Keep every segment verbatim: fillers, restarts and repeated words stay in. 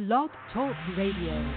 Blog Talk Radio.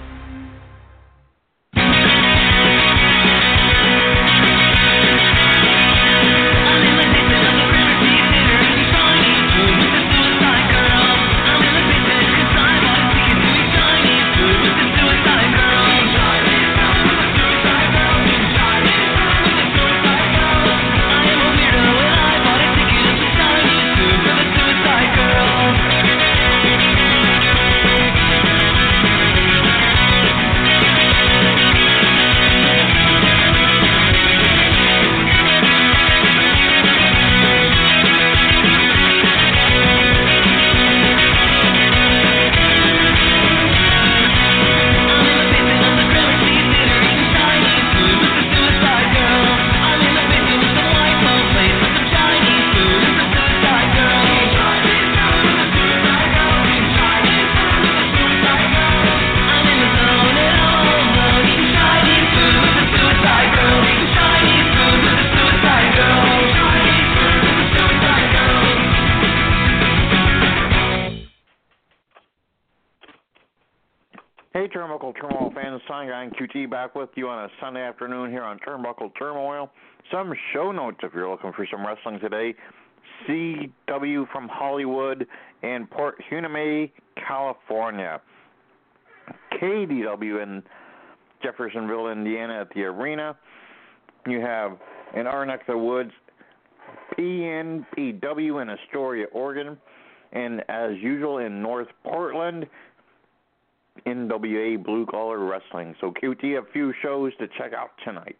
Hey, Turnbuckle Turmoil fans, Sign Guy and Q T back with you on a Sunday afternoon here on Turnbuckle Turmoil. Some show notes if you're looking for some wrestling today. C W from Hollywood and Port Hueneme, California. K D W in Jeffersonville, Indiana at the arena. You have in our neck of the woods, P N P W in Astoria, Oregon. And as usual in North Portland, N W A Blue Collar Wrestling. So, Q T, a few shows to check out tonight.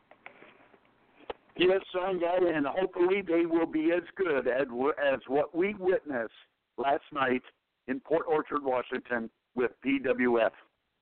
Yes, Sign Guy, and hopefully they will be as good as, as what we witnessed last night in Port Orchard, Washington with P W F.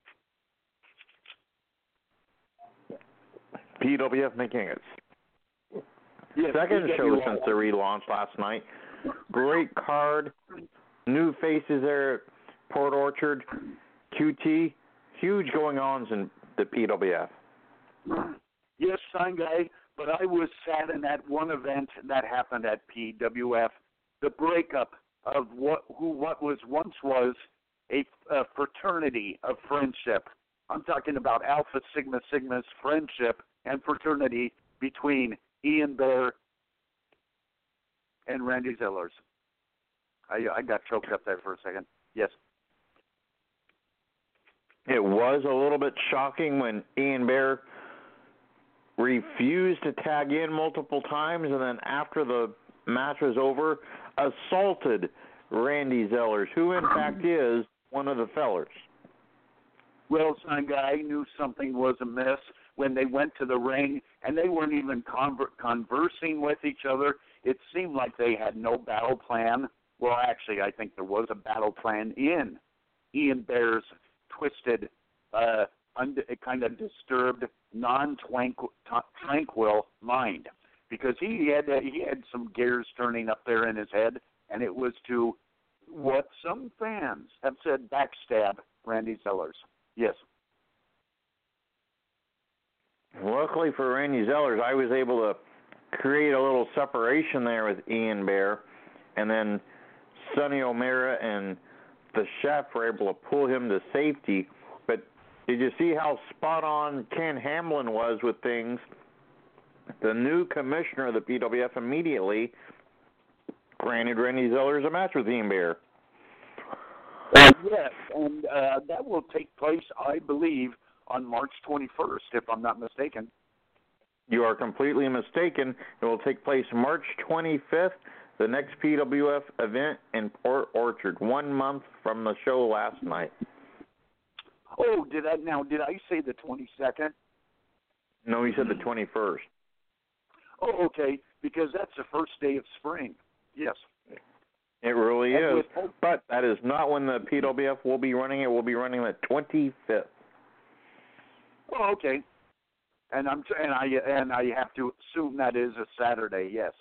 P W F making its yes, second P W F. show since the relaunch last night. Great card. New faces there at Port Orchard. Q T, huge going-ons in the P W F. Yes, Sign Guy, but I was sad in that one event that happened at P W F, the breakup of what who what was once was a, a fraternity of friendship. I'm talking about Alpha Sigma Sigma's friendship and fraternity between Ian Bear and Randy Zellers. I, I got choked up there for a second. Yes. It was a little bit shocking when Ian Bear refused to tag in multiple times, and then after the match was over, assaulted Randy Zellers, who in fact is one of the fellers. Well, Sign Guy knew something was amiss when they went to the ring, and they weren't even conver- conversing with each other. It seemed like they had no battle plan. Well, actually, I think there was a battle plan in Ian Bear's twisted, uh, und- kind of disturbed, non-tranquil mind, because he had he had some gears turning up there in his head, and it was to what some fans have said backstab Randy Zellers. Yes. Luckily for Randy Zellers, I was able to create a little separation there with Ian Bear, and then Sonny O'Mara and the chef were able to pull him to safety. But did you see how spot on Ken Hamlin was with things? The new commissioner of the P W F immediately granted Randy Zellers a match with Ian Bear. Uh, yes, and uh, that will take place, I believe, on March twenty-first, if I'm not mistaken. You are completely mistaken. It will take place March twenty-fifth, the next P W F event in Port Orchard, one month from the show last night. Oh, did I now? Did I say the twenty-second? No, you said the twenty-first. Oh, okay, because that's the first day of spring. Yes. It really and is, with, but that is not when the P W F will be running. It will be running the twenty-fifth. Oh, okay. And I'm and I and I have to assume that is a Saturday. Yes.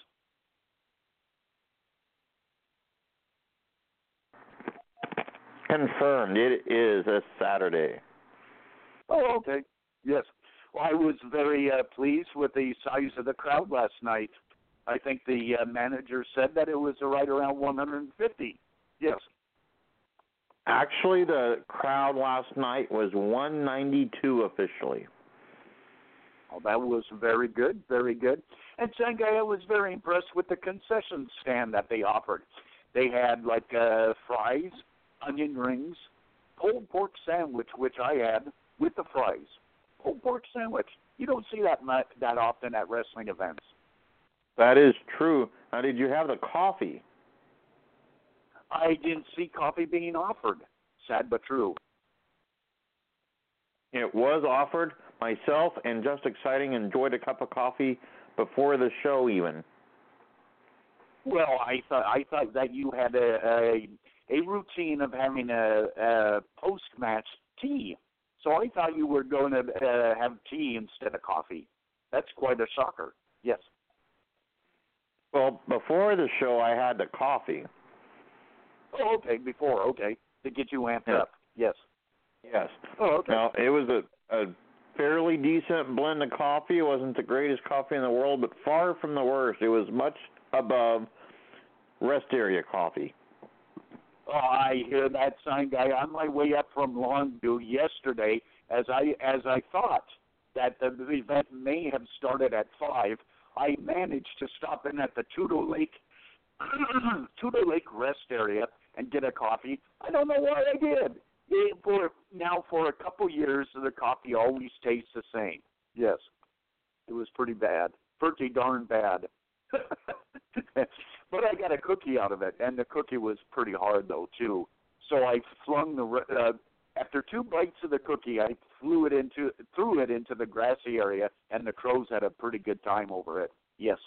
Confirmed. It is a Saturday. Oh, okay. Yes. Well, I was very uh, pleased with the size of the crowd last night. I think the uh, manager said that it was right around one hundred fifty. Yes. Actually, the crowd last night was one ninety-two officially. Oh, that was very good, very good. And second, I was very impressed with the concession stand that they offered. They had like uh, fries, onion rings, pulled pork sandwich, which I had with the fries. Pulled pork sandwich. You don't see that much, that often at wrestling events. That is true. Now, did you have the coffee? I didn't see coffee being offered. Sad but true. It was offered. Myself and Just Exciting enjoyed a cup of coffee before the show even. Well, I thought I thought that you had a a, a routine of having a, a post-match tea. So I thought you were going to uh, have tea instead of coffee. That's quite a shocker. Yes. Well, before the show, I had the coffee. Oh, okay. Before, okay, to get you amped Yeah. up. Yes. Yes. Oh, okay. Now, it was a, a fairly decent blend of coffee. It wasn't the greatest coffee in the world, but far from the worst. It was much above rest area coffee. Oh, I hear that, sign guy. On my way up from Longview yesterday, as I as I thought that the event may have started at five, I managed to stop in at the Tudor Lake Tudor Lake rest area and get a coffee. I don't know why I did. It, for now, for a couple years, the coffee always tastes the same. Yes, it was pretty bad, pretty darn bad. But I got a cookie out of it, and the cookie was pretty hard though too. So I flung the uh, after two bites of the cookie, I flew it into threw it into the grassy area, and the crows had a pretty good time over it. Yes.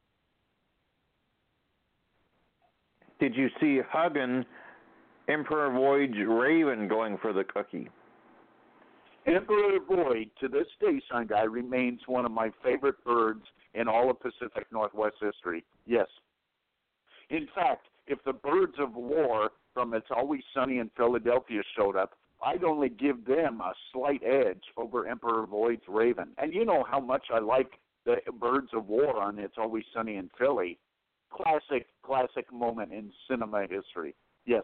Did you see Huggin, Emperor Void's Raven, going for the cookie? Emperor Void, to this day, son guy, remains one of my favorite birds in all of Pacific Northwest history. Yes. In fact, if the Birds of War from It's Always Sunny in Philadelphia showed up, I'd only give them a slight edge over Emperor Void's Raven. And you know how much I like the Birds of War on It's Always Sunny in Philly. Classic, classic moment in cinema history. Yes.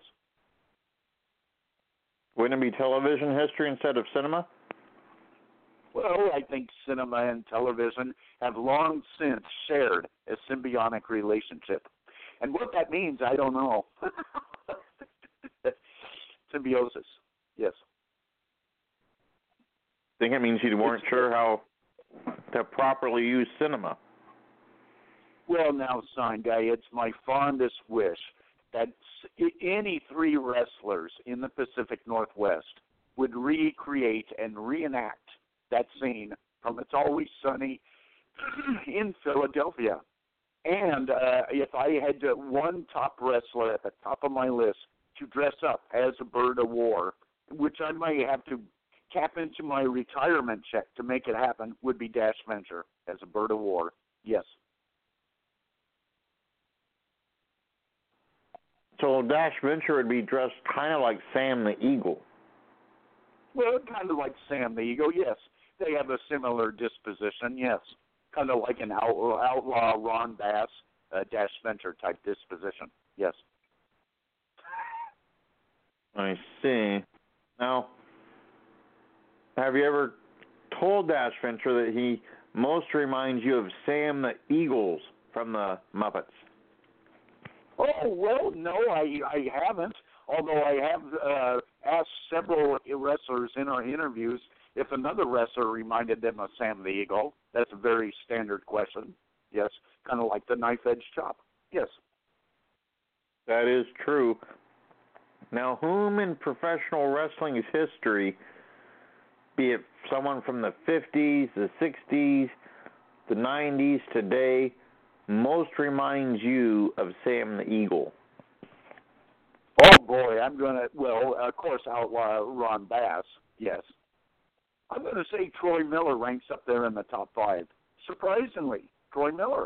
Wouldn't it be television history instead of cinema? Well, I think cinema and television have long since shared a symbiotic relationship. And what that means, I don't know. Symbiosis, yes. I think it means you weren't It's, sure how to properly use cinema. Well, now, sign guy, it's my fondest wish that any three wrestlers in the Pacific Northwest would recreate and reenact that scene from It's Always Sunny in Philadelphia. And uh, if I had to, one top wrestler at the top of my list to dress up as a Bird of War, which I might have to tap into my retirement check to make it happen, would be Dash Venture as a Bird of War. Yes. So Dash Venture would be dressed kind of like Sam the Eagle. Well, kind of like Sam the Eagle, yes. They have a similar disposition, yes. Kind of like an outlaw, outlaw Ron Bass, uh, Dash Venture type disposition, yes. I see. Now, have you ever told Dash Venture that he most reminds you of Sam the Eagles from the Muppets? Oh, well, no, I, I haven't, although I have uh, asked several wrestlers in our interviews if another wrestler reminded them of Sam the Eagle. That's a very standard question, yes, kind of like the knife-edge chop, yes. That is true. Now, whom in professional wrestling's history, be it someone from the fifties, the sixties, the nineties, today, most reminds you of Sam the Eagle? Oh, boy, I'm going to, well, of course, outlaw Ron Bass, yes. I'm going to say Troy Miller ranks up there in the top five. Surprisingly, Troy Miller.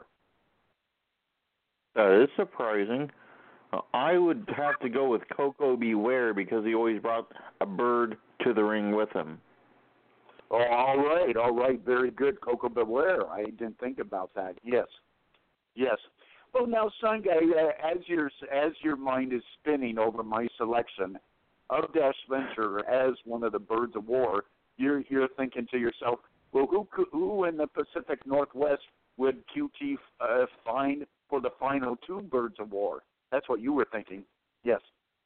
That is surprising. Uh, I would have to go with Coco Beware because he always brought a bird to the ring with him. Oh, all right, all right, very good, Coco Beware. I didn't think about that. Yes, yes. Well, now, son guy, uh, as your as your mind is spinning over my selection, of Dash Venture as one of the Birds of War, you're you're thinking to yourself, well, who could, who in the Pacific Northwest would Q T uh, find for the final two Birds of War? That's what you were thinking. Yes.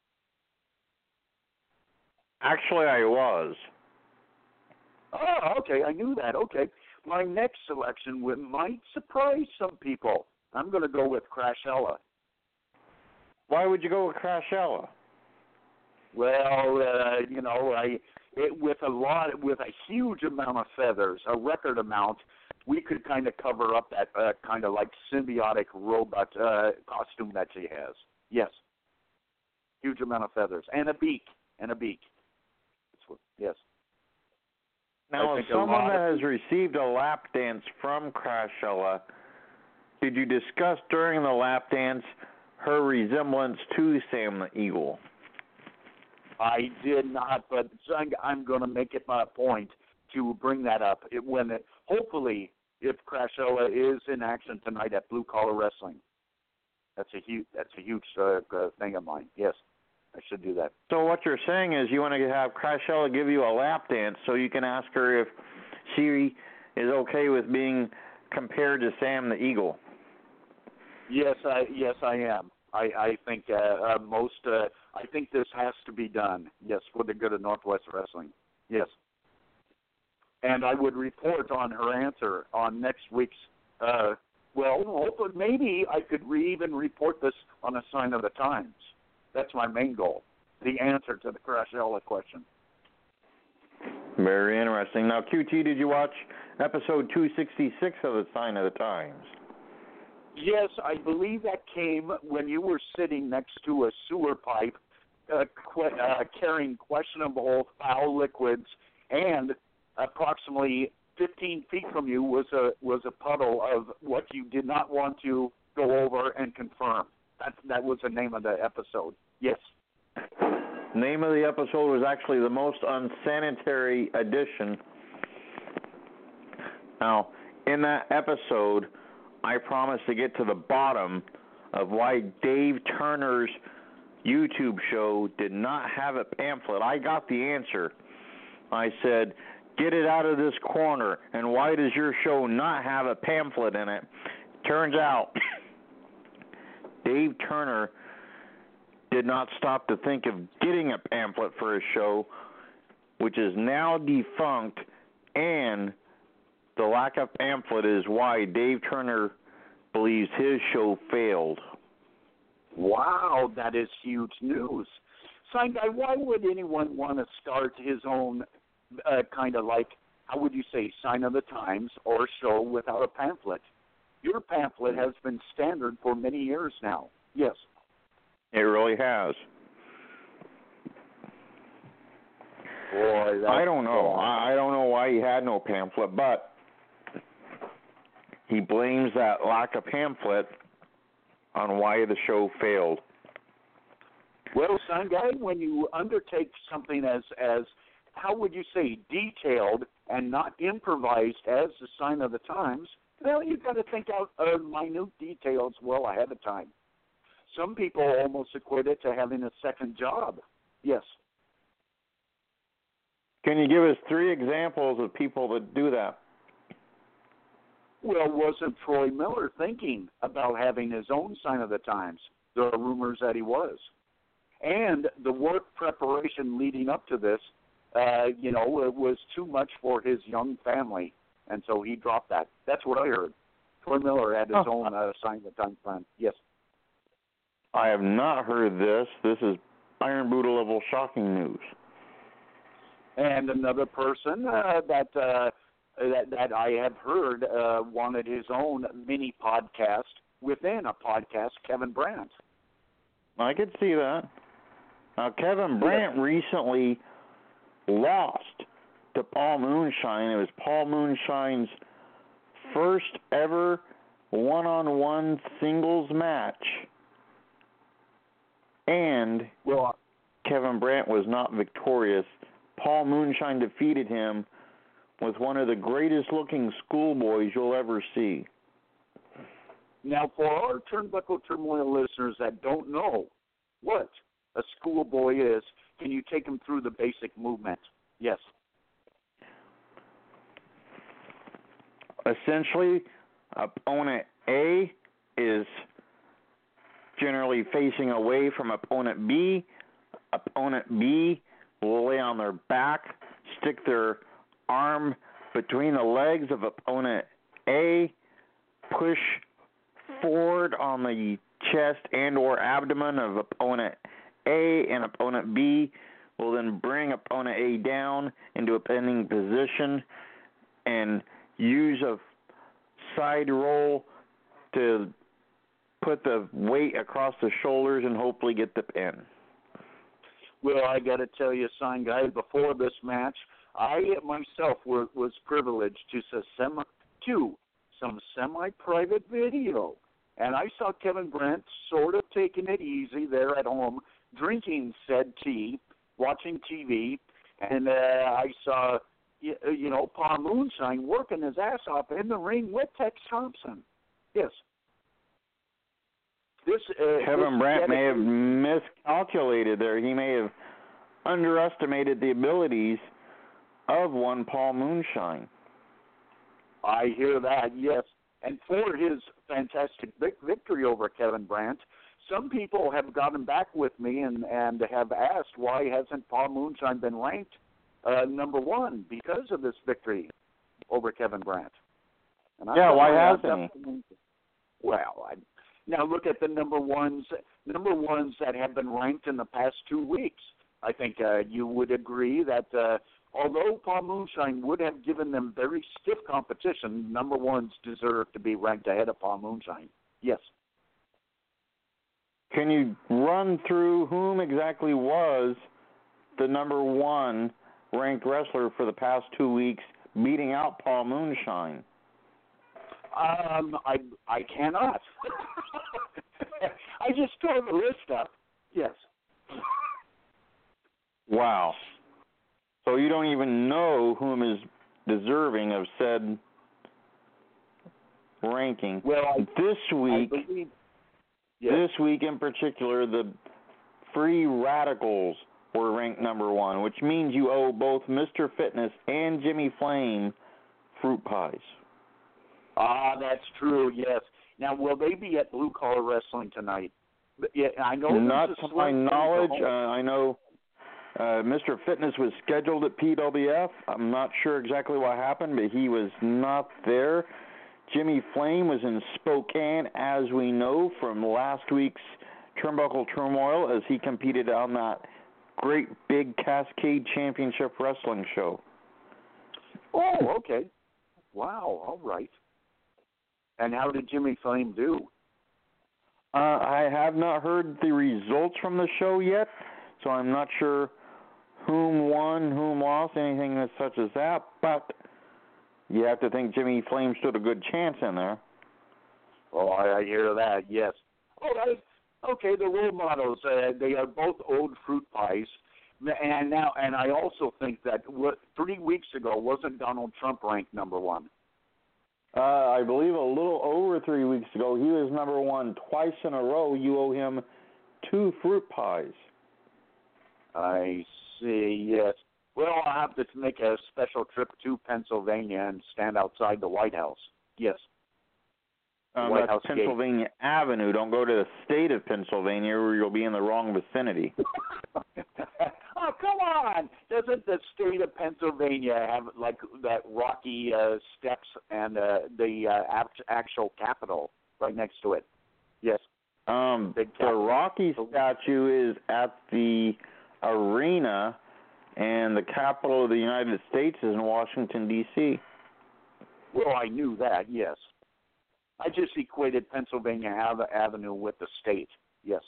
Actually, I was. Oh, okay. I knew that. Okay. My next selection would, might surprise some people. I'm going to go with Crashella. Why would you go with Crashella? Well, uh, you know, I it, with a lot, with a huge amount of feathers, a record amount, we could kind of cover up that uh, kind of like symbiotic robot uh, costume that she has. Yes. Huge amount of feathers and a beak and a beak. That's what, yes. Now, as someone that has received a lap dance from Crashella, did you discuss during the lap dance her resemblance to Sam the Eagle? I did not, but I'm going to make it my point to bring that up it, when it, hopefully, if Crashella is in action tonight at Blue Collar Wrestling. That's a huge, that's a huge uh, thing of mine. Yes, I should do that. So what you're saying is you want to have Crashella give you a lap dance so you can ask her if she is okay with being compared to Sam the Eagle. Yes, I yes I am. I I think uh, uh, most uh, I think this has to be done. Yes, for the good of Northwest Wrestling. Yes, and I would report on her answer on next week's. Uh, well, hopefully, maybe I could re- even report this on a Sign of the Times. That's my main goal. The answer to the Crashella question. Very interesting. Now, Q T, did you watch episode two sixty-six of the Sign of the Times? Yes, I believe that came when you were sitting next to a sewer pipe uh, qu- uh, carrying questionable foul liquids, and approximately fifteen feet from you was a was a puddle of what you did not want to go over and confirm. That that was the name of the episode. Yes. Name of the episode was actually The Most Unsanitary Edition. Now, in that episode, I promised to get to the bottom of why Dave Turner's YouTube show did not have a pamphlet. I got the answer. I said, get it out of this corner, and why does your show not have a pamphlet in it? Turns out, Dave Turner did not stop to think of getting a pamphlet for his show, which is now defunct, and the lack of pamphlet is why Dave Turner believes his show failed. Wow, that is huge news. Sign guy, why would anyone want to start his own uh, kind of like, how would you say, Sign of the Times or show without a pamphlet? Your pamphlet has been standard for many years now. Yes. It really has. Boy, that's I don't know. cool. I don't know why he had no pamphlet, but he blames that lack of pamphlet on why the show failed. Well, son guy, when you undertake something as, as how would you say, detailed and not improvised as the Sign of the Times, well, you've got to think out uh, minute details well ahead of time. Some people almost equate it to having a second job. Yes. Can you give us three examples of people that do that? Well, wasn't Troy Miller thinking about having his own Sign of the Times? There are rumors that he was. And the work preparation leading up to this, uh, you know, it was too much for his young family, and so he dropped that. That's what I heard. Troy Miller had his oh. own uh, Sign of the Times plan. Yes. I have not heard this. This is Iron Buddha level shocking news. And another person uh, that uh, that that I have heard uh, wanted his own mini podcast within a podcast, Kevin Brandt. I could see that. Now, Kevin Brandt yeah. recently lost to Paul Moonshine. It was Paul Moonshine's first ever one-on-one singles match. And well, Kevin Brandt was not victorious. Paul Moonshine defeated him with one of the greatest-looking schoolboys you'll ever see. Now, for our Turnbuckle Turmoil listeners that don't know what a schoolboy is, Can you take them through the basic movement? Yes. Essentially, opponent A is generally facing away from opponent B. Opponent B will lay on their back, stick their arm between the legs of opponent A, push forward on the chest and or abdomen of opponent A, and opponent B will then bring opponent A down into a pinning position and use a side roll to put the weight across the shoulders and hopefully get the pin. Well, I got to tell you, Sign Guy, before this match, I myself were, was privileged to some, to some semi-private video. And I saw Kevin Brent sort of taking it easy there at home, drinking said tea, watching T V, and uh, I saw, you, you know, Paul Moonshine working his ass off in the ring with Tex Thompson. Yes. This, uh, Kevin this Brent may have miscalculated there. He may have underestimated the abilities of one Paul Moonshine. I hear that, yes. And for his fantastic victory over Kevin Brent, some people have gotten back with me and, and have asked why hasn't Paul Moonshine been ranked uh, number one because of this victory over Kevin Brent. And yeah, why hasn't he? Well, I, now look at the number ones, number ones that have been ranked in the past two weeks. I think uh, you would agree that uh, although Paul Moonshine would have given them very stiff competition, number ones deserve to be ranked ahead of Paul Moonshine. Yes. Can you run through whom exactly was the number one ranked wrestler for the past two weeks beating out Paul Moonshine? Um, I I cannot. I just tore the list up. Yes. Wow. So you don't even know whom is deserving of said ranking. Well, I, this week, I believe, yes. this week in particular, the Free Radicals were ranked number one, which means you owe both Mister Fitness and Jimmy Flame fruit pies. Ah, that's true. Yes. Now, will they be at Blue Collar Wrestling tonight? But, yeah, I know. Not to my knowledge. Uh, I know. Uh, Mister Fitness was scheduled at P W F. I'm not sure exactly what happened, but he was not there. Jimmy Flame was in Spokane, as we know from last week's Turnbuckle Turmoil, as he competed on that great big Cascade Championship Wrestling show. Oh, okay. Wow, all right. And how did Jimmy Flame do? Uh, I have not heard the results from the show yet, so I'm not sure whom won, whom lost, anything such as that, but you have to think Jimmy Flame stood a good chance in there. Oh, I, I hear that, yes. Oh, that, okay, the role models, uh, they are both old fruit pies, and now, and I also think that what, three weeks ago, wasn't Donald Trump ranked number one? Uh, I believe a little over three weeks ago, he was number one twice in a row. You owe him two fruit pies. I see, yes. Well, I'll have to make a special trip to Pennsylvania and stand outside the White House. Yes. Um, White that's House Pennsylvania Gate. Avenue. Don't go to the state of Pennsylvania where you'll be in the wrong vicinity. Oh, come on. Doesn't the state of Pennsylvania have, like, that rocky uh, steps and uh, the uh, actual Capitol right next to it? Yes. Um, the Rocky statue is at the arena, and the capital of the United States is in Washington, D C Well, I knew that, yes. I just equated Pennsylvania Ave- Avenue with the state, yes.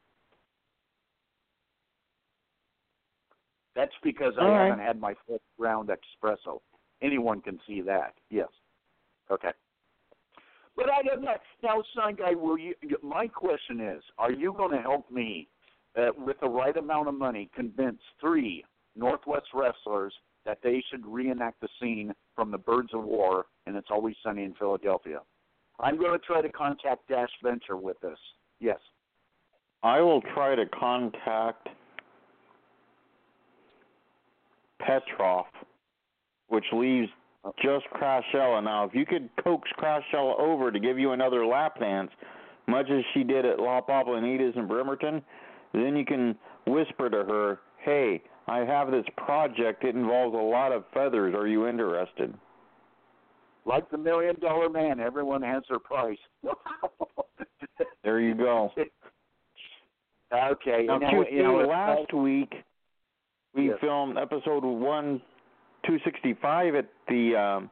That's because I All right. haven't had my first round espresso. Anyone can see that, yes. Okay. But I don't know. Now, Son Guy, will you, my question is, are you going to help me, uh, with the right amount of money, convince three Northwest wrestlers that they should reenact the scene from the Birds of War and It's Always Sunny in Philadelphia? I'm going to try to contact Dash Venture with this. Yes. I will try to contact Petrov, which leaves just Crashella. Now, if you could coax Crashella over to give you another lap dance, much as she did at La Poblanitas in Bremerton, then you can whisper to her, hey, I have this project. It involves a lot of feathers. Are you interested? Like the Million Dollar Man, everyone has their price. There you go. Okay. Now, now, Q T, you know, last uh, week we yes. filmed episode one, two sixty-five at the um,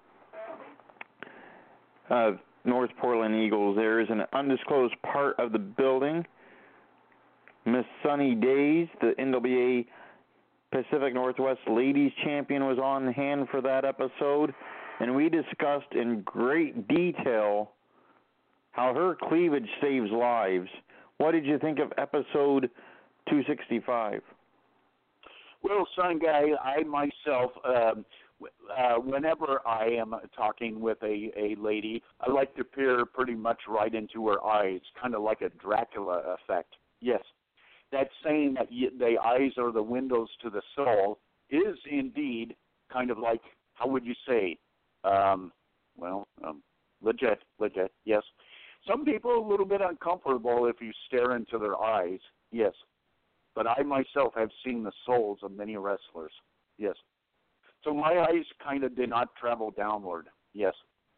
uh, North Portland Eagles. There is an undisclosed part of the building. Miss Sunny Days, the N W A Pacific Northwest Ladies Champion, was on hand for that episode, and we discussed in great detail how her cleavage saves lives. What did you think of episode two sixty-five? Well, son guy, I myself, um, uh, whenever I am talking with a, a lady, I like to peer pretty much right into her eyes, kind of like a Dracula effect. Yes. That saying that y- the eyes are the windows to the soul is indeed kind of like, how would you say, um, well, um, legit, legit, yes. Some people are a little bit uncomfortable if you stare into their eyes, yes. But I myself have seen the souls of many wrestlers, yes. So my eyes kind of did not travel downward, yes.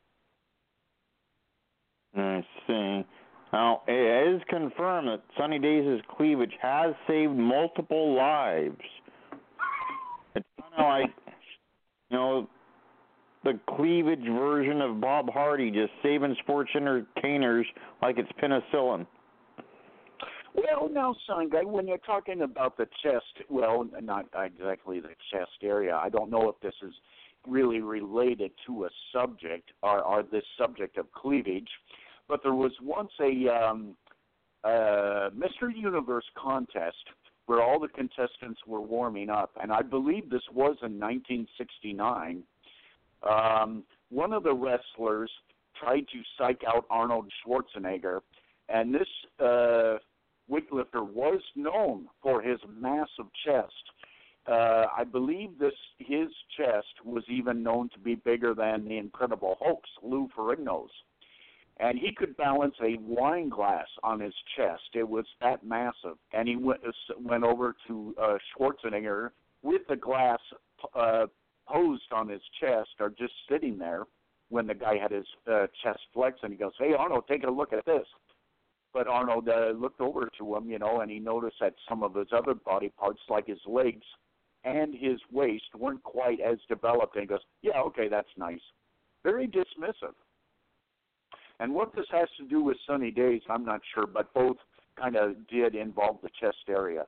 I see. Now, it is confirmed that Sunny Days' cleavage has saved multiple lives. It's kind of like, you know, the cleavage version of Bob Hardy, just saving sports entertainers like it's penicillin. Well, now, son guy, when you're talking about the chest, well, not exactly the chest area. I don't know if this is really related to a subject or, or this subject of cleavage. But there was once a um, uh, Mister Universe contest where all the contestants were warming up, and I believe this was in nineteen sixty-nine. Um, one of the wrestlers tried to psych out Arnold Schwarzenegger, and this uh, weightlifter was known for his massive chest. Uh, I believe this his chest was even known to be bigger than the Incredible Hulk's, Lou Ferrigno's. And he could balance a wine glass on his chest. It was that massive. And he went, went over to uh, Schwarzenegger with the glass uh, posed on his chest or just sitting there when the guy had his uh, chest flexed. And he goes, hey, Arnold, take a look at this. But Arnold uh, looked over to him, you know, and he noticed that some of his other body parts, like his legs and his waist, weren't quite as developed. And he goes, yeah, okay, that's nice. Very dismissive. And what this has to do with Sunny Days, I'm not sure, but both kind of did involve the chest area.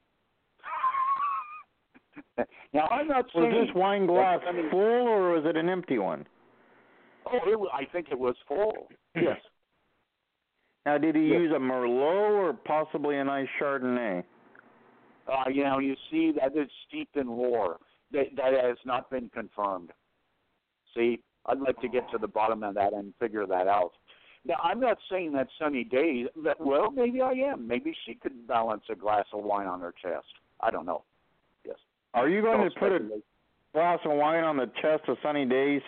Now, I'm not saying... Was this wine glass I mean, full, or was it an empty one? Oh, it, I think it was full, yes. Now, did he yes. use a Merlot or possibly a nice Chardonnay? Uh, you know, you see, that is steeped in lore. That, that has not been confirmed. See, I'd like to get to the bottom of that and figure that out. Now, I'm not saying that Sunny Days, that, well, maybe I am. Maybe she could balance a glass of wine on her chest. I don't know. Yes. Are you going Don't to put a speculate. glass of wine on the chest of Sunny Days?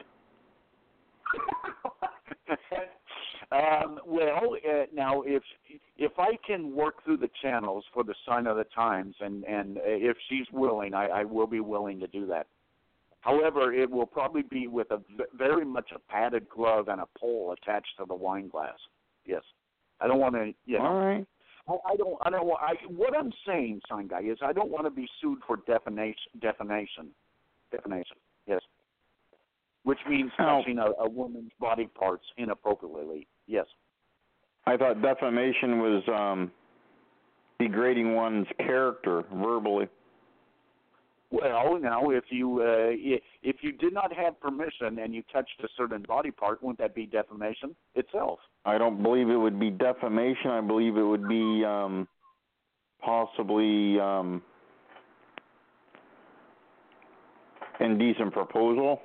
um, well, uh, now, if if I can work through the channels for the Sign of the Times, and, and if she's willing, I, I will be willing to do that. However, it will probably be with a very much a padded glove and a pole attached to the wine glass. Yes, I don't want to. You know, All right. I, I don't. I don't. I, what I'm saying, son guy, is I don't want to be sued for defamation. Defamation. Defamation. Yes. Which means Now, touching a, a woman's body parts inappropriately. Yes. I thought defamation was um, degrading one's character verbally. Well, now, if you uh, if you did not have permission and you touched a certain body part, wouldn't that be defamation itself? I don't believe it would be defamation. I believe it would be um, possibly um, indecent proposal.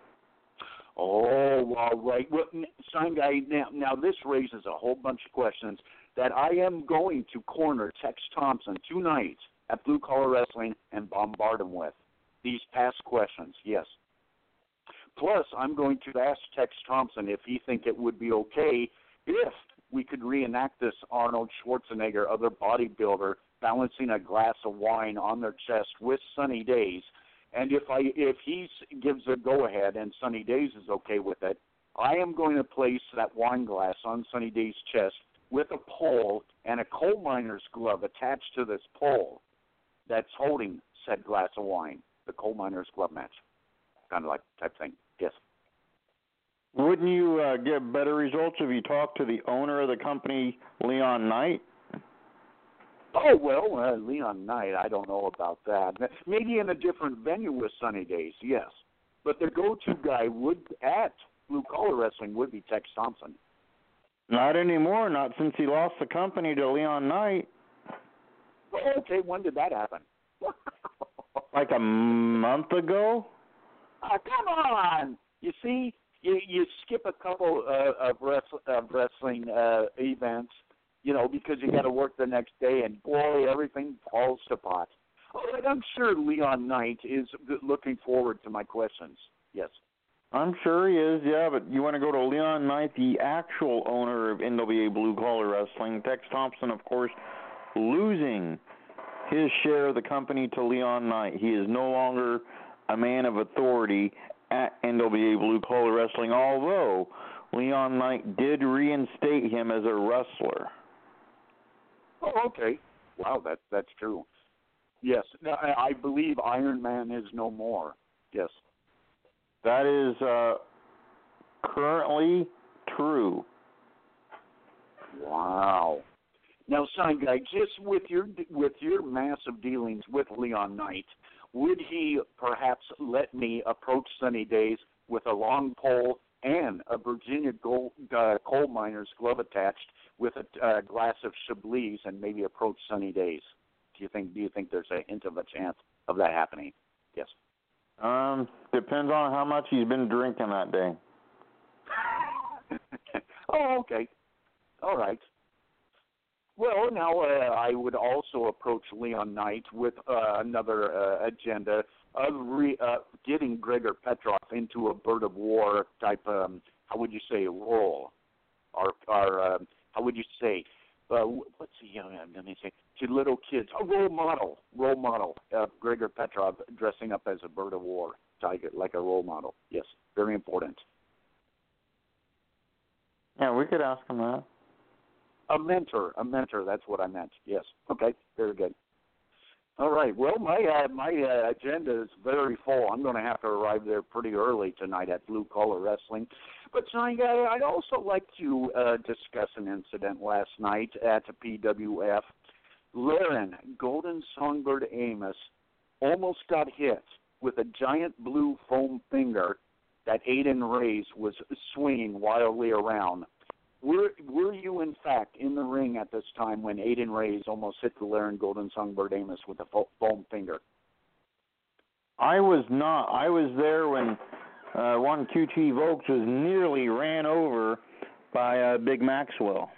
Oh, all right. Well, sign guy, now, now this raises a whole bunch of questions that I am going to corner Tex Thompson tonight at Blue Collar Wrestling and bombard him with. these past questions, yes. Plus, I'm going to ask Tex Thompson if he think it would be okay if we could reenact this Arnold Schwarzenegger, other bodybuilder, balancing a glass of wine on their chest with Sunny Days. And if I if he gives a go-ahead and Sunny Days is okay with it, I am going to place that wine glass on Sunny Days' chest with a pole and a coal miner's glove attached to this pole that's holding said glass of wine, the coal miner's glove match, kind of like type thing. Yes. Wouldn't you uh, get better results if you talked to the owner of the company, Leon Knight? Oh, well, uh, Leon Knight, I don't know about that. Maybe in a different venue with Sunny Days, yes. But the go-to guy would at Blue Collar Wrestling would be Tex Thompson. Not anymore, not since he lost the company to Leon Knight. Well, okay, when did that happen? Like a month ago? Ah, come on! You see, you, you skip a couple uh, of, wrestling, of wrestling uh, events, you know, because you got to work the next day, and boy, everything falls to pot. Oh, and I'm sure Leon Knight is looking forward to my questions. Yes. I'm sure he is, yeah, but you want to go to Leon Knight, the actual owner of N W A Blue Collar Wrestling. Tex Thompson, of course, losing his share of the company to Leon Knight. He is no longer a man of authority at N W A Blue Collar Wrestling, although Leon Knight did reinstate him as a wrestler. Oh, okay. Wow, that that's true. Yes. Now, I I believe Iron Man is no more. Yes. That is uh, currently true. Wow. Now, Sign Guy, just with your with your massive dealings with Leon Knight, would he perhaps let me approach Sunny Days with a long pole and a Virginia gold, uh, coal miner's glove attached with a uh, glass of Chablis and maybe approach Sunny Days? Do you think? Do you think there's a hint of a chance of that happening? Yes. Um, depends on how much he's been drinking that day. Oh, okay. All right. Well, now uh, I would also approach Leon Knight with uh, another uh, agenda of re, uh, getting Gregor Petrov into a Bird of War type, um, how would you say, role? Or, or uh, how would you say, uh, what's the, uh, let me say, to little kids, a role model, role model of Gregor Petrov dressing up as a Bird of War tiger, like a role model. Yes, very important. Yeah, we could ask him that. A mentor, a mentor. That's what I meant. Yes. Okay. Very good. All right. Well, my uh, my uh, agenda is very full. I'm going to have to arrive there pretty early tonight at Blue Collar Wrestling. But tonight, uh, I'd also like to uh, discuss an incident last night at the P W F. Laren Golden Songbird Amos almost got hit with a giant blue foam finger that Aiden Reyes was swinging wildly around. Were, were you, in fact, in the ring at this time when Aiden Reyes almost hit the Laren Golden Songbird Amos with a foam finger? I was not. I was there when uh, one Q T Vokes was nearly ran over by uh, Big Maxwell.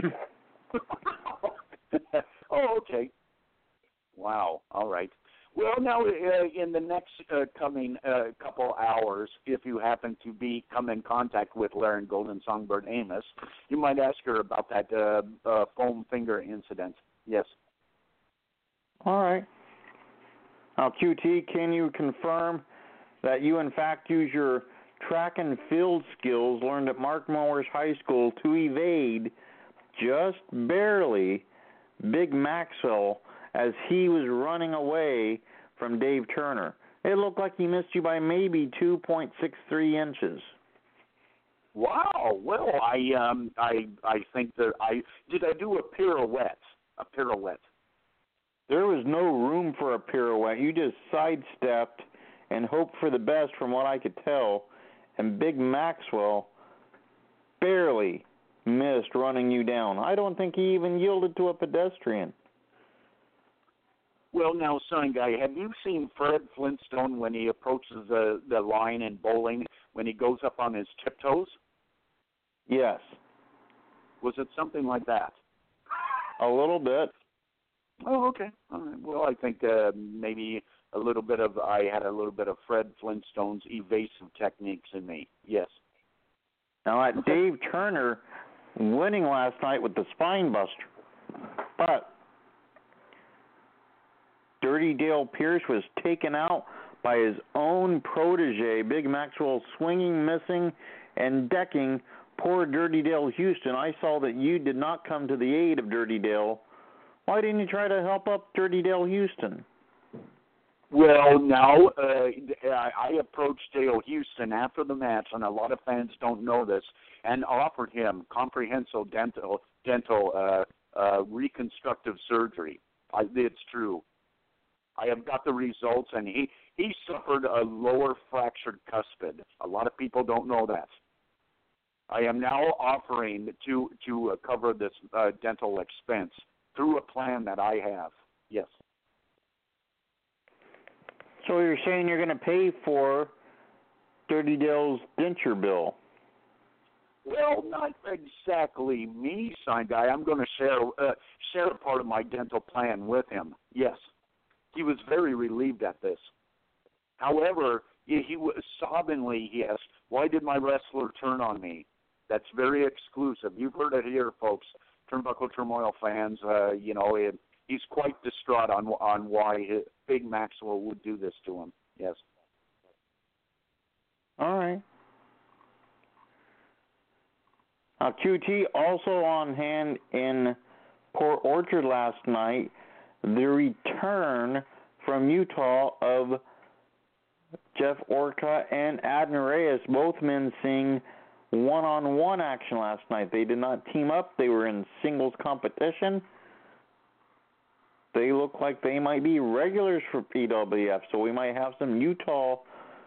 Oh, okay. Wow. All right. Well, now, uh, in the next uh, coming uh, couple hours, if you happen to be come in contact with Laren Golden Songbird Amos, you might ask her about that uh, uh, foam finger incident. Yes. All right. Now, Q T, can you confirm that you, in fact, use your track and field skills learned at Mark Mowers High School to evade just barely Big Maxwell as he was running away from Dave Turner? It looked like he missed you by maybe two point six three inches. Wow. Well, I um I I think that I did I do a pirouette. A pirouette. There was no room for a pirouette. You just sidestepped and hoped for the best from what I could tell, and Big Maxwell barely missed running you down. I don't think he even yielded to a pedestrian. Well, now, Son Guy, have you seen Fred Flintstone when he approaches the, the line in bowling, when he goes up on his tiptoes? Yes. Was it something like that? A little bit. Oh, okay. All right. Well, I think uh, maybe a little bit of I had a little bit of Fred Flintstone's evasive techniques in me. Yes. Now, at Dave Turner winning last night with the spine buster, but Dirty Dale Pierce was taken out by his own protege, Big Maxwell, swinging, missing, and decking poor Dirty Dale Houston. I saw that you did not come to the aid of Dirty Dale. Why didn't you try to help up Dirty Dale Houston? Well, now, uh, I approached Dale Houston after the match, and a lot of fans don't know this, and offered him comprehensive dental, dental uh, uh, reconstructive surgery. I, it's true. I have got the results, and he, he suffered a lower fractured cuspid. A lot of people don't know that. I am now offering to to uh, cover this uh, dental expense through a plan that I have. Yes. So you're saying you're going to pay for Dirty Dale's denture bill? Well, not exactly me, sign guy. I'm going to share uh, share a part of my dental plan with him. Yes. He was very relieved at this. However, he, he was sobbingly, he asked, why did my wrestler turn on me? That's very exclusive. You've heard it here, folks. Turnbuckle Turmoil fans, uh, you know, it, he's quite distraught on on why his, Big Maxwell would do this to him. Yes. All right. Now, Q T also on hand in Port Orchard last night, the return from Utah of Jeff Orcutt and Adnan Reyes, both men seeing one-on-one action last night. They did not team up. They were in singles competition. They look like they might be regulars for P W F, so we might have some Utah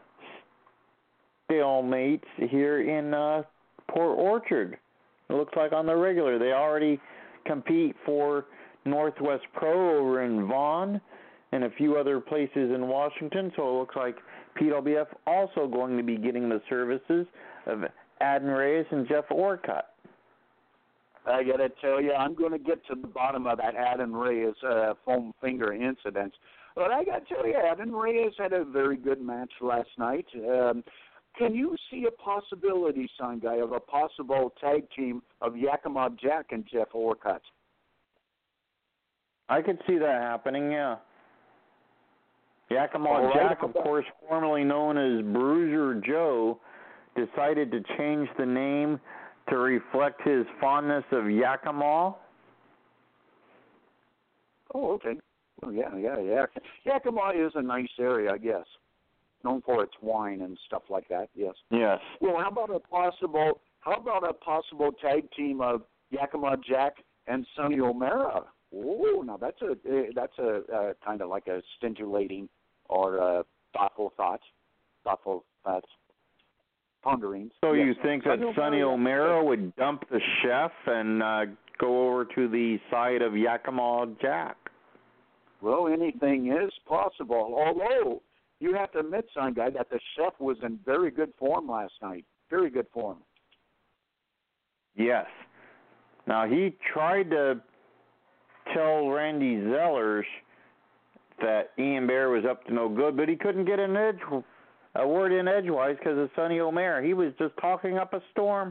stalemates here in uh, Port Orchard. It looks like on the regular. They already compete for Northwest Pro over in Vaughan and a few other places in Washington, so it looks like P W F also going to be getting the services of Adnan Reyes and Jeff Orcutt. I got to tell you, I'm going to get to the bottom of that Adnan Reyes uh, foam finger incident. But I got to tell you, Adnan Reyes had a very good match last night. Um, can you see a possibility, son guy, of a possible tag team of Yakima Jack and Jeff Orcutt? I could see that happening, yeah. Yakima All right. Jack, of course, formerly known as Bruiser Joe, decided to change the name to reflect his fondness of Yakima. Oh, okay. Well, yeah, yeah, yeah. Yakima is a nice area, I guess. Known for its wine and stuff like that, yes. Yes. Well, how about a possible how about a possible tag team of Yakima Jack and Sonny O'Mara? Oh, now that's a that's a uh, kind of like a stimulating or a thoughtful thought, thoughtful thoughts, ponderings. So yes. you think that Sonny Sonny O'Mara O'Mara would dump the chef and uh, go over to the side of Yakima Jack? Well, anything is possible. Although you have to admit, son guy, that the chef was in very good form last night. Very good form. Yes. Now he tried to tell Randy Zellers that Ian Bear was up to no good, but he couldn't get an edge, a word in edgewise because of Sonny O'Mara. He was just talking up a storm.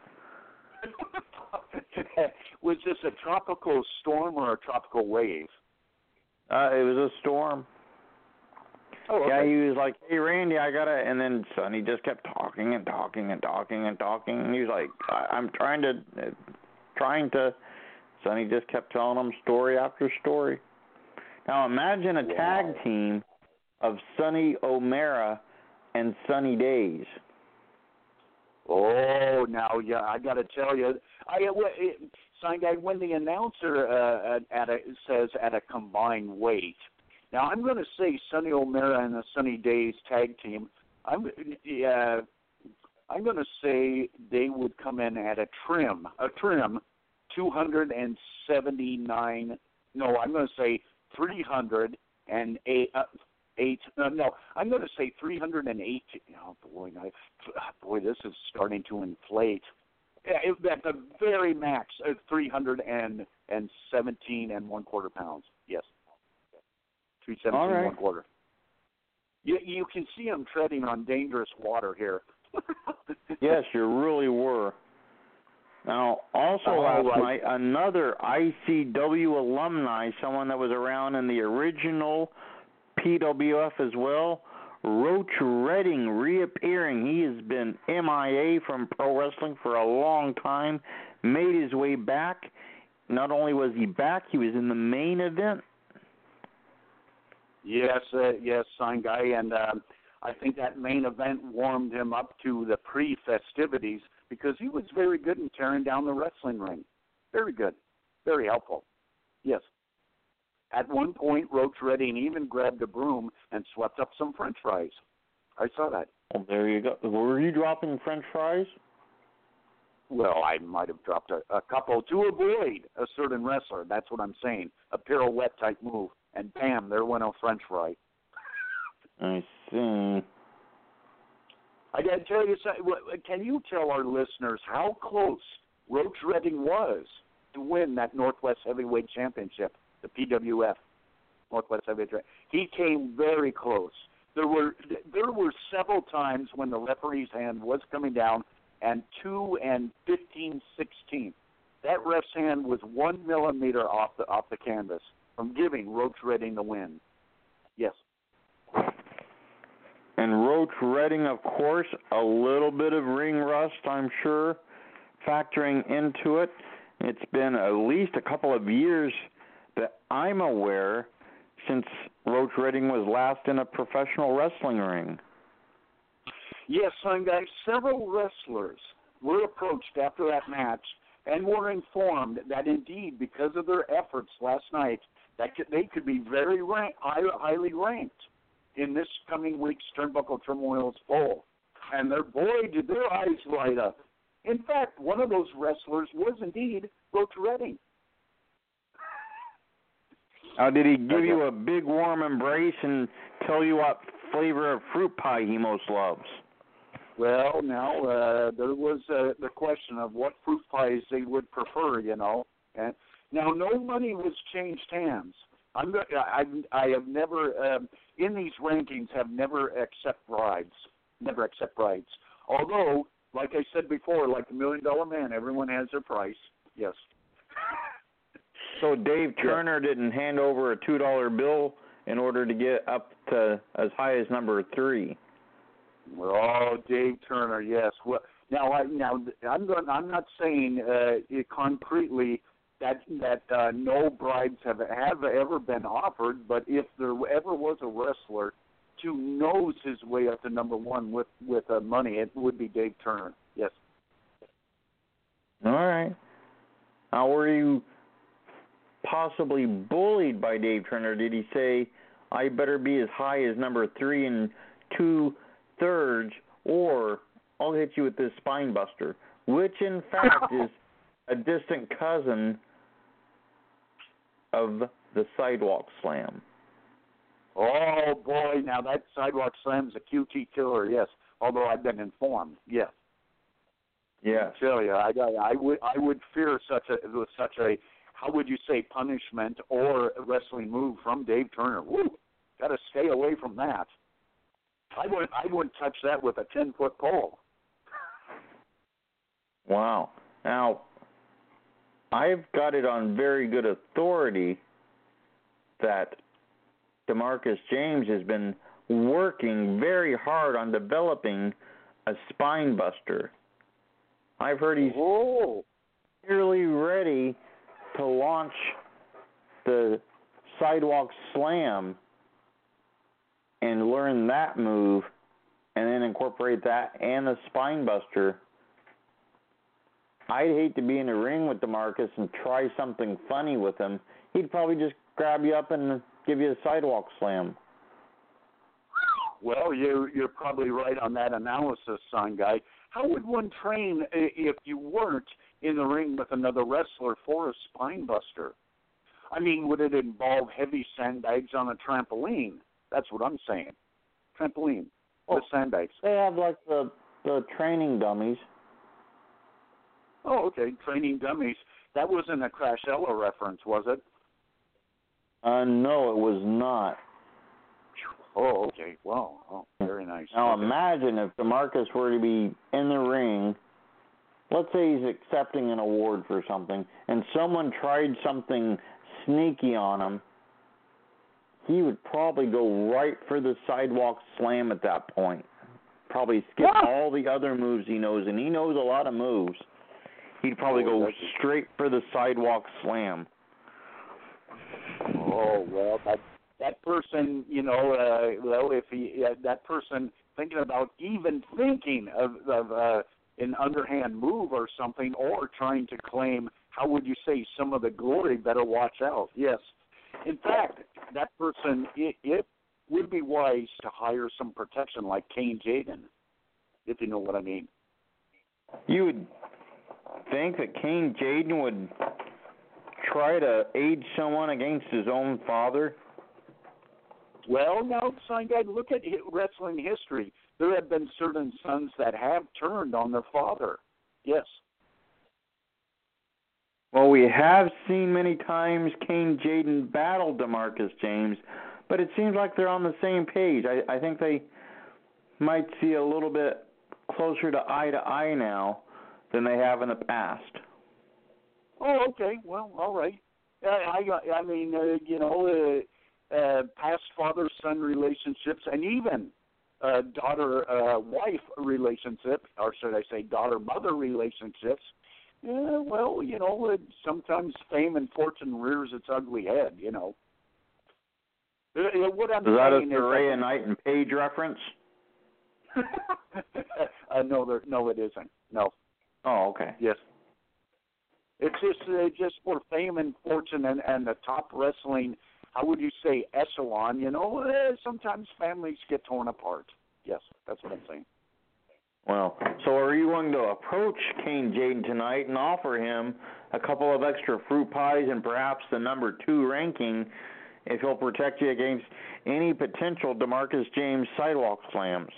Was this a tropical storm or a tropical wave? Uh, it was a storm. Oh, okay. Yeah, he was like, hey, Randy, I got to, and then Sonny just kept talking and talking and talking and talking, and he was like, I- I'm trying to, uh, trying to, Sonny just kept telling him story after story. Now imagine a wow. tag team of Sonny O'Mara and Sunny Days. Oh, now, yeah, I got to tell you, I, it, sign guy, when the announcer uh, at a, says at a combined weight, now I'm going to say Sonny O'Mara and the Sunny Days tag team. I'm, uh, I'm going to say they would come in at a trim, a trim, two hundred seventy-nine. No, I'm going to say three hundred eight. Uh, Eight, uh, no, I'm going to say three hundred eighteen. Oh, boy, I, boy, this is starting to inflate. Yeah, at the very max, uh, three hundred seventeen and one quarter pounds. Yes, three seventeen right. one quarter. You, you can see I'm treading on dangerous water here. Yes, you really were. Now, also Oh, last right. night, another I C W alumni, someone that was around in the original P W F as well, Roach Redding, reappearing. He has been M I A from pro wrestling for a long time, made his way back. Not only was he back, he was in the main event. Yes, uh, yes, sign guy, and um, I think that main event warmed him up to the pre-festivities because he was very good in tearing down the wrestling ring. Very good, very helpful. Yes. At one point, Roach Redding even grabbed a broom and swept up some French fries. I saw that. Well, there you go. Were you dropping French fries? Well, I might have dropped a, a couple to avoid a certain wrestler. That's what I'm saying. A pirouette type move. And bam, there went a French fry. I see. I got to tell you something. Can you tell our listeners how close Roach Redding was to win that Northwest Heavyweight Championship, the P W F Northwest Heavyweight Championship? He came very close. There were there were several times when the referee's hand was coming down, and two and fifteen sixteenths. That ref's hand was one millimeter off the off the canvas from giving Roach Redding the win. Yes. And Roach Redding, of course, a little bit of ring rust, I'm sure, factoring into it. It's been at least a couple of years that I'm aware since Roach Redding was last in a professional wrestling ring. Yes, son, guys, several wrestlers were approached after that match and were informed that indeed, because of their efforts last night, that could, they could be very rank, high, highly ranked in this coming week's Turnbuckle Turmoil's Bowl. And their boy, did their eyes light up. In fact, one of those wrestlers was indeed Roach Redding. Now, did he give you a big warm embrace and tell you what flavor of fruit pie he most loves? Well, now, uh, there was uh, the question of what fruit pies they would prefer, you know. And now, no money was changed hands. I'm go- I, I have never, um, in these rankings, have never accept bribes. Never accept bribes. Although, like I said before, like the Million Dollar Man, everyone has their price. Yes. So Dave Turner yeah. didn't hand over a two dollar bill in order to get up to as high as number three. Oh, Dave Turner, yes. Well, now, I, now I'm going. I'm not saying uh, it concretely that that uh, no bribes have have ever been offered, but if there ever was a wrestler to nose his way up to number one with with uh, money, it would be Dave Turner. Yes. All right. Now, were you possibly bullied by Dave Turner? Did he say, "I better be as high as number three and two thirds, or I'll hit you with this spine buster," which in fact is a distant cousin of the Sidewalk Slam. Oh boy! Now that Sidewalk Slam is a Q T killer. Yes, although I've been informed. Yes. Yes. I tell you, I, I would I would fear such a such a how would you say punishment or a wrestling move from Dave Turner. Woo! Got to stay away from that. I wouldn't I wouldn't touch that with a ten foot pole. Wow. Now, I've got it on very good authority that DeMarcus James has been working very hard on developing a spine buster. I've heard he's oh. nearly ready to launch the Sidewalk Slam and learn that move and then incorporate that and the spine buster. I'd hate to be in the ring with DeMarcus and try something funny with him. He'd probably just grab you up and give you a Sidewalk Slam. Well, you, you're probably right on that analysis, son guy. How would one train if you weren't in the ring with another wrestler for a spine buster? I mean, would it involve heavy sandbags on a trampoline? That's what I'm saying. Trampoline with oh, sandbags. They have like the the training dummies. Oh, okay, training dummies. That wasn't a Crashella reference, was it? Uh, no, it was not. Oh, okay. Wow. Oh, very nice. Now okay. imagine if DeMarcus were to be in the ring, let's say he's accepting an award for something, and someone tried something sneaky on him, he would probably go right for the sidewalk slam at that point. Probably skip Yeah. all the other moves he knows, and he knows a lot of moves. He'd probably Oh, go that's- straight for the sidewalk slam. Oh, well, that that person, you know, uh, well, if he uh, that person thinking about even thinking of, of uh, an underhand move or something, or trying to claim, how would you say, some of the glory, better watch out. Yes. In fact, that person, it, it would be wise to hire some protection like Kane Jaden, if you know what I mean. You would think that Kane Jaden would try to aid someone against his own father? Well, now, son, guy, look at hi- wrestling history. There have been certain sons that have turned on their father. Yes. Well, we have seen many times Kane Jaden battle DeMarcus James, but it seems like they're on the same page. I, I think they might see a little bit closer to eye to eye now than they have in the past. Oh, okay. Well, all right. I, I, I mean, uh, you know, uh, uh, past father-son relationships, and even uh, daughter-wife relationship, or should I say daughter-mother relationships. Yeah, well, you know, uh, sometimes fame and fortune rears its ugly head. You know. Uh, uh, what I'm Is that a saying is Saraya that, Knight and Page reference? uh, no, there, no, it isn't. No. Oh, okay. Yes. It's just uh, just for fame and fortune and, and the top wrestling, how would you say, echelon, you know, uh, sometimes families get torn apart. Yes, that's what I'm saying. Well, so are you going to approach Kane Jaden tonight and offer him a couple of extra fruit pies and perhaps the number two ranking if he'll protect you against any potential DeMarcus James sidewalk slams?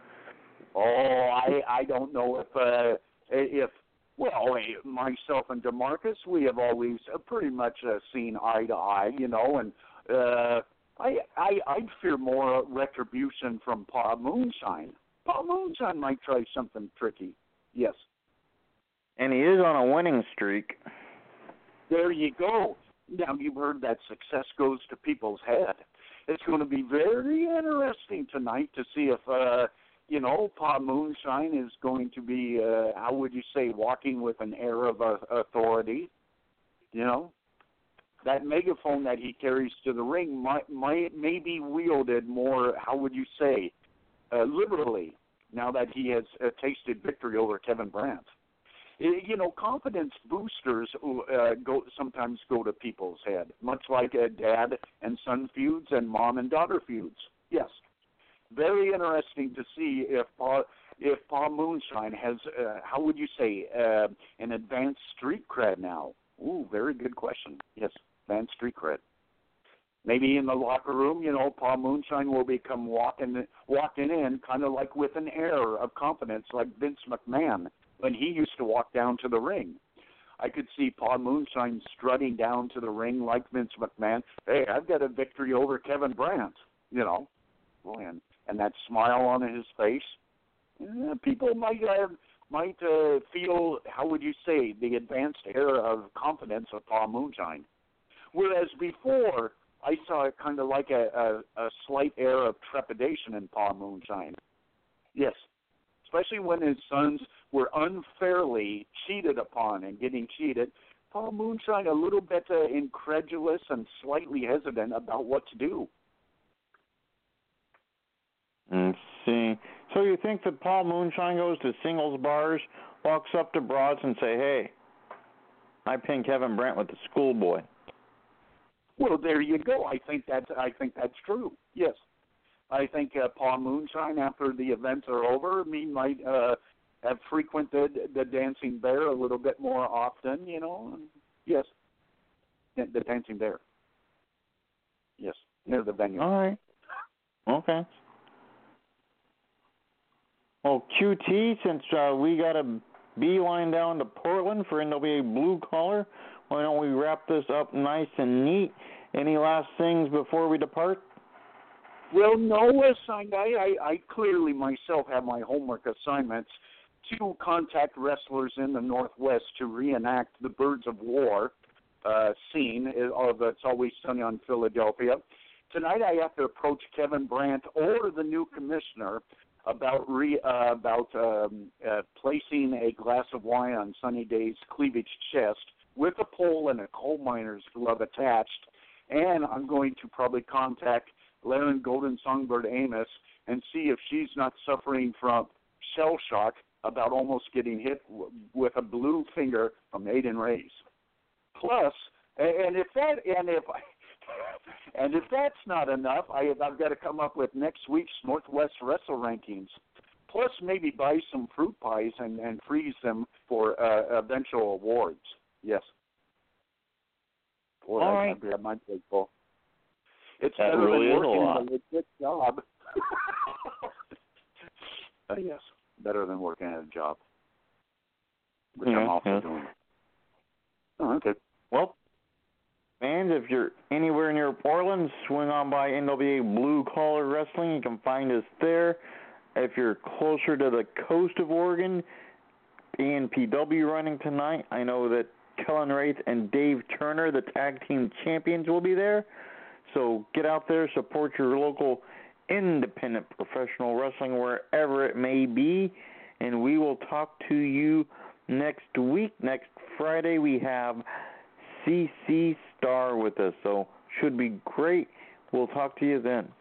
Oh, I I don't know if uh, if well, myself and DeMarcus, we have always uh, pretty much uh, seen eye to eye, you know, and uh, I I I'd fear more retribution from Pa Moonshine. Pa Moonshine might try something tricky. Yes. And he is on a winning streak. There you go. Now, you've heard that success goes to people's head. It's going to be very interesting tonight to see if, uh, you know, Pa Moonshine is going to be, uh, how would you say, walking with an air of uh, authority. You know, that megaphone that he carries to the ring might, might may be wielded more, how would you say, uh, liberally, now that he has uh, tasted victory over Kevin Brandt. You know, confidence boosters uh, go sometimes go to people's head, much like uh, dad and son feuds and mom and daughter feuds. Yes, very interesting to see if Pa, if Pa Moonshine has, uh, how would you say, uh, an advanced street cred now. Ooh, very good question. Yes, advanced street cred. Maybe in the locker room, you know, Pa Moonshine will become walking walking in kind of like with an air of confidence, like Vince McMahon when he used to walk down to the ring. I could see Pa Moonshine strutting down to the ring like Vince McMahon. Hey, I've got a victory over Kevin Brandt, you know, and and that smile on his face. Yeah, people might uh, might uh, feel, how would you say, the advanced air of confidence of Pa Moonshine. Whereas before, I saw it kind of like a, a, a slight air of trepidation in Pa Moonshine. Yes, especially when his sons were unfairly cheated upon and getting cheated. Pa Moonshine a little bit uh, incredulous and slightly hesitant about what to do. Let's see. So you think that Paul Moonshine goes to singles bars, walks up to broads and say, hey, I pinned Kevin Brandt with the schoolboy? Well, there you go. I think that's I think that's true. Yes, I think uh, Pa Moonshine, after the events are over, he might uh, have frequented the Dancing Bear a little bit more often. You know, yes, the Dancing Bear. Yes, near the venue. All right. Okay. Well, Q T, since uh, we got a beeline down to Portland for N W A Blue Collar, why don't we wrap this up nice and neat? Any last things before we depart? Well, no, assigned. I, I, I clearly myself have my homework assignments to contact wrestlers in the Northwest to reenact the Birds of War uh, scene of It's Always Sunny on Philadelphia. Tonight I have to approach Kevin Brandt or the new commissioner about re, uh, about um, uh, placing a glass of wine on Sunny Day's cleavage chest with a pole and a coal miner's glove attached. And I'm going to probably contact Lennon Golden Songbird Amos and see if she's not suffering from shell shock about almost getting hit w- with a blue finger from Aiden Reyes. Plus, and if that and if I, and if that's not enough, I, I've got to come up with next week's Northwest Wrestle rankings. Plus, maybe buy some fruit pies and, and freeze them for uh, eventual awards. Yes. Boy, All I, right. I, I might take full. It's That better really than is a working lot. a legit job. uh, yes, better than working at a job, which Yeah, I'm also yeah. doing. Oh, okay. Well, fans, if you're anywhere near Portland, swing on by N W A Blue Collar Wrestling. You can find us there. If you're closer to the coast of Oregon, A N P W running tonight. I know that Kellen Wraith and Dave Turner, the tag team champions, will be there. So get out there, support your local independent professional wrestling wherever it may be, and we will talk to you next week. Next Friday we have C C Star with us, so should be great. We'll talk to you then.